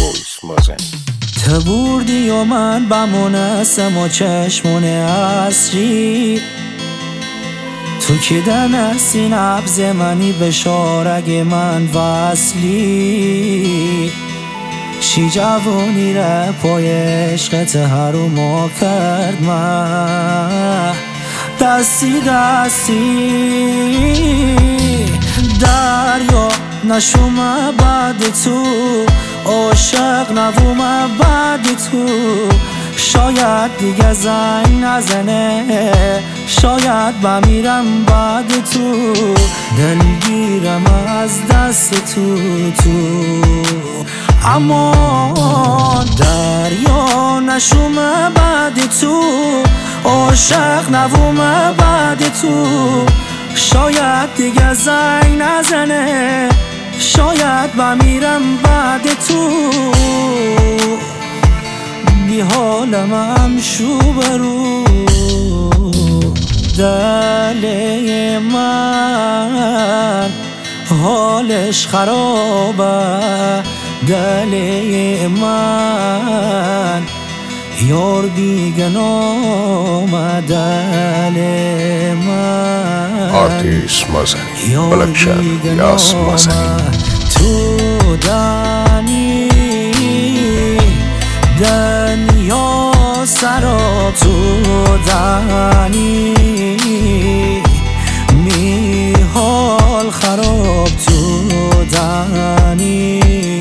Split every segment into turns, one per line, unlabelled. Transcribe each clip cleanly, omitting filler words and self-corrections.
وایس مازنی.
تو بردی و من بمونستم و چشمون اصری تو که دنستی نبز منی به شارگ من وصلی شی جوانی را پای عشقت حرومو کرد من دستی دریا نشوم بعد تو عاشق نبوم بعد تو شاید دیگه زنگ نزنه شاید بمیرم بعد تو دلگیرم از دست تو اما دریا نشوم بعد تو عاشق نبوم بعد تو شاید دیگه زنگ نزنه شاید بمیرم بعد تو بی حالم شو برو دل من حالش خرابه دل من یار دیگه نامه دل من
آرتیست مازنی بلکشن یاس مازنی
تو دنیا سرا تو دنی می حال خراب تو دنی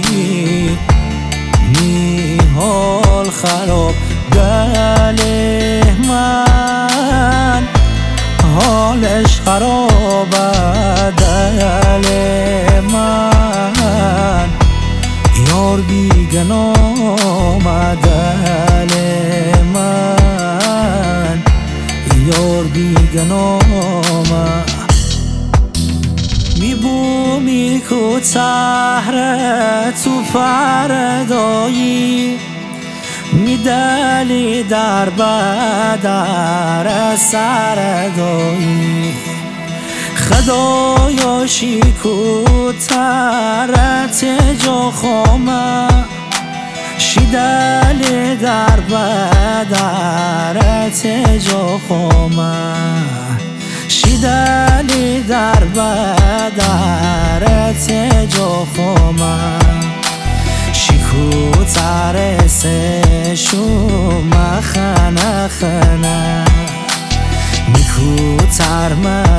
می حال خراب دل من حالش خرابه دل من یار دیگه نامه دل من یار دیگه نامه میبومی که تهره تو فردایی میدلی در بدر سردایی خدایاشی که ترت جا خامه شیدلی در بدرت جا خامه شیدلی در بدرت جا خامه شیکو ترسه شما خنه خنه میکو تر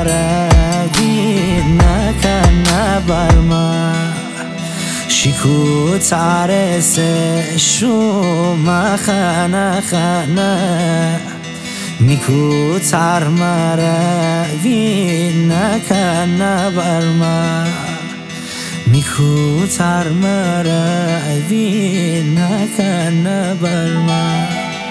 مردی نکنه بر من شیکو ترسه شما خنه خنه میکو تر مروی نکنه بر من میکو تر مروی نکنه بر من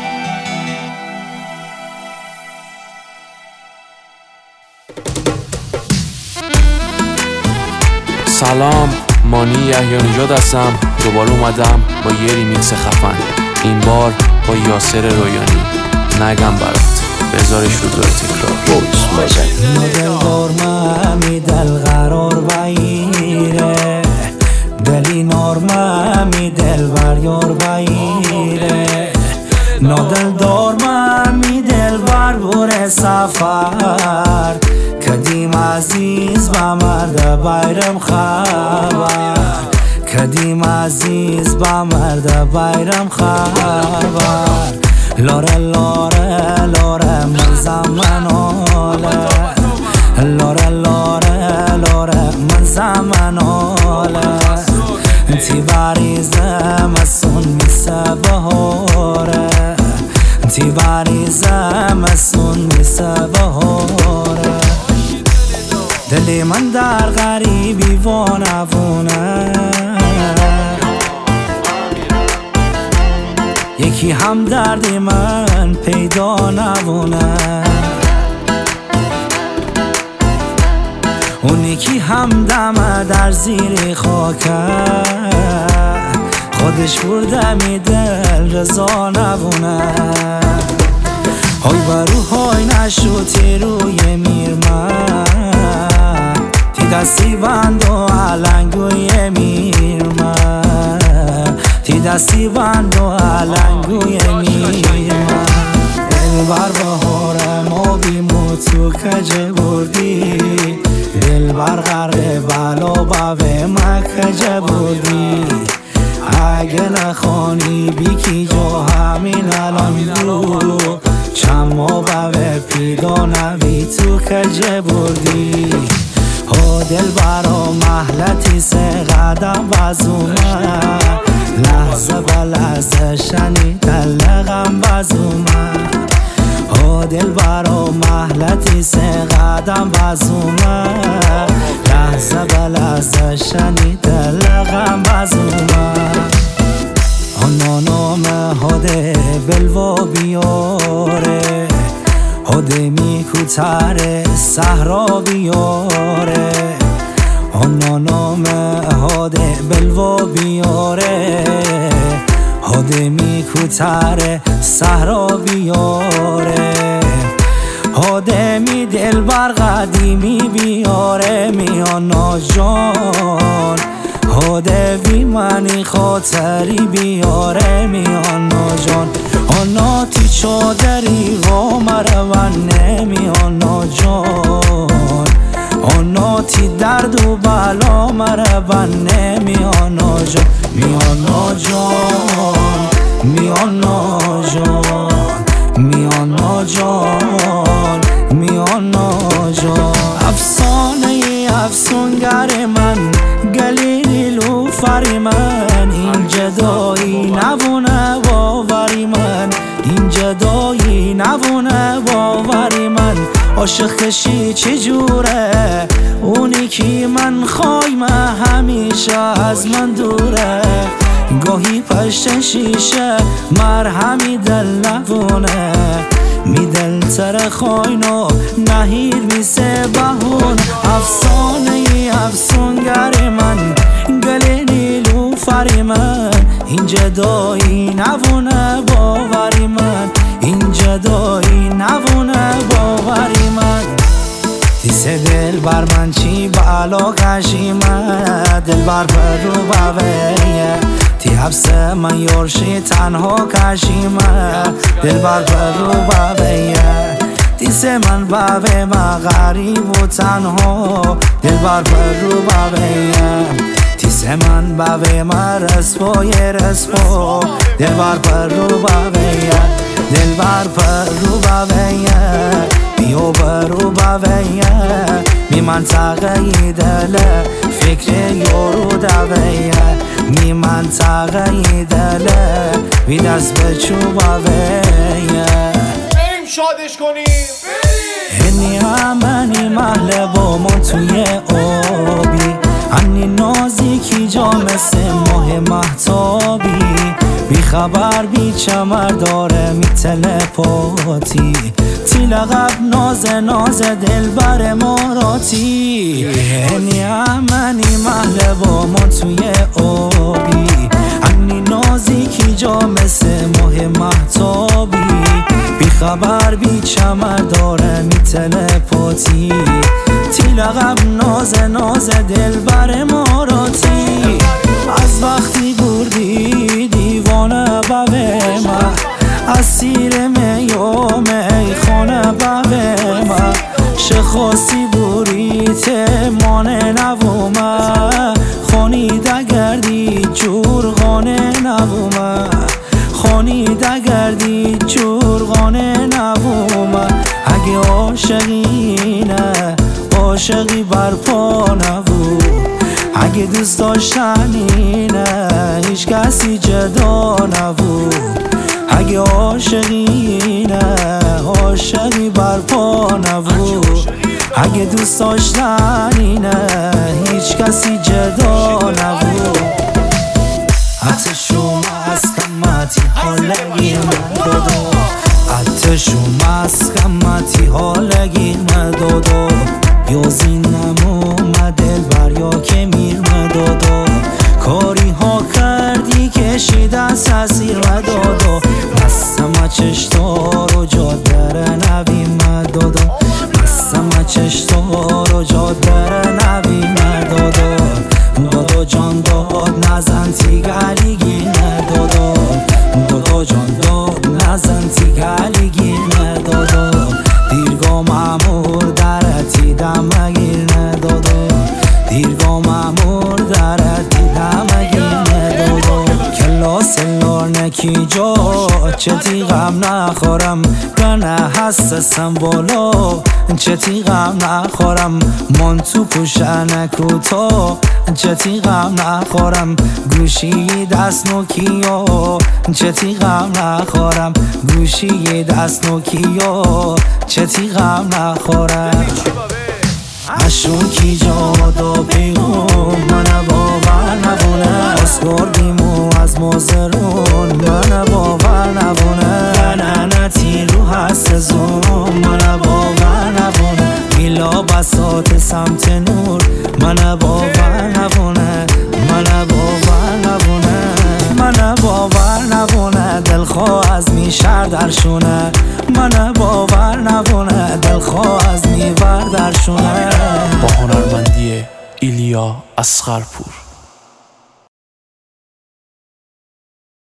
سلام، مانی یحیی نژاد هستم. دوباره اومدم با یه ریمیکس خفن، این بار با یاسر رویانی. نگم برات بذارش رو دور تکرار.
وایس مازنی
دلدار ممی دل قرار بگیره دلی نار ممی دل بر یار بگیره نادلدار ممی دل بر بور سفر کدیم عزیز با مرد بایرم خبر کدیم عزیز با مرد بایرم خبر لاره لاره لاره من زمان آله لاره لاره لاره من زمان آله تی بریزم از سون میسه بهاره تی بریزم از سون میسه بهاره دلی من در غریبی وانوونه یکی هم درد من پیدا نبونه اون یکی هم دمه در زیر خاکه خودش برده می دل رضا نبونه های بروهای نشوتی روی میرمن دستی بند و علنگوی میرمن تی دستی بند و علنگوی میمن دل بر بهارم آبیمو تو کجه بردی دل بر غرق بلا باوه مکجه بردی اگه نخوانی بیکی جو همین الان بو چما باوه پیدا نوی تو کجه بردی ها دل برا محلتی سه قدم بزومه لحظه به لحظه شنیدن لغم بزومه ها دل برا محلتی سه قدم بزومه لحظه به لحظه شنیدن لغم بزومه آنا نامه هاده بلوا بیاره هاده میکوتره صحرا بیاره آنا نامه هاده بلوا بیاره هاده میکوتره صحرا بیاره هاده می دل بر قدیمی بیاره میانا جان هاده وی منی خاطری بیاره میانا جان آنا تی چادری و مرونه میانا جان آنا تی درد و بلا مرونه میانا جان میانا جان میانا جان میانا جان میانا جان افسانه افسونگر من گلیلو فری من این جدایی نبونه باوری من این جدایی نبونه باوری من عاشق کشی چجوره اونی که من خوایم همیشه از من دوره گاهی پشت شیشه مرهمی دل نبونه می دل تر خواینو نهیر میسه بهون افسانه افسونگر من گل نیلو فری من این جدایی نبونه باوری من این جدایی نبونه باوری من دیسه دل بر من چی بالا کشیمه دل بر رو باویه تی حبس من یورشی تنها کشیمه دل بر رو باویه دیسه من باوی ما غریب و تنها دل بر رو باویه دیسه من باوی ما رسپای رسپا دل بر رو باویه دل بر رو باویه بیو برو باویه می منطقه دله فکر یورو دویه می منطقه دله وی دست به چوباویه
بریم شادش کنیم
هنی همانی محله با ما توی آبی هنی نازیکی جا مثل ماه محتابی بی خبر بی چمر داره می تلپاتی تی لقب ناز دل بر ماراتی هنی همانی محله با ما توی آبی هنی نازیکی جا مثل ماه محتابی بی خبر بی چمر داره می تلپاتی تی لقب ناز دل بر ماراتی از وقتی بردی دیوانه بوه ما اسیر میوم خانه بوه ما شخاصی بوریت مانه نوومه خانی دگردی جورغانه نوومه خانی دگردی جورغانه نوومه اگه عاشقی نه عاشقی برپا نبو اگه دوست داشتنی نه هیچ کسی جدا نبو اگه عاشقی نه عاشقی برپا نبو اگه دوست داشتنی نه هیچ کسی جدا نبو حتی شما از قمتی حالگی مدادو حتی شما از قمتی حالگی مدادو یازینم دل بر یا که میر مدادو کاری ها کردی کشید از اسیر مدادو مستم چشتار و جادر نوی مدادو مستم چشتار و جادر نوی مدادو دادو جان داد نزن تیگلیگی ندادو کی جا چتی غم نخورم گنه حساسم بالا چتی غم نخورم من تو پوشنکو تو چتی غم نخورم گوشی دست نوکیا چتی غم نخورم گوشی دست نوکیا چتی غم نخورم اشون کی جادا پیغام من باور نبونه اسکردیم و از مازرون من باور نبونه لعنتی رو هست زوم من باور نبونه میلا بساط سمت نور من باور نبونه من باور نبونه من باور نبونه دلخواه از میشر درشونه من باور نبونه دلخواه از میور درشونه
با هنرمندی ایلیا اصغرپور.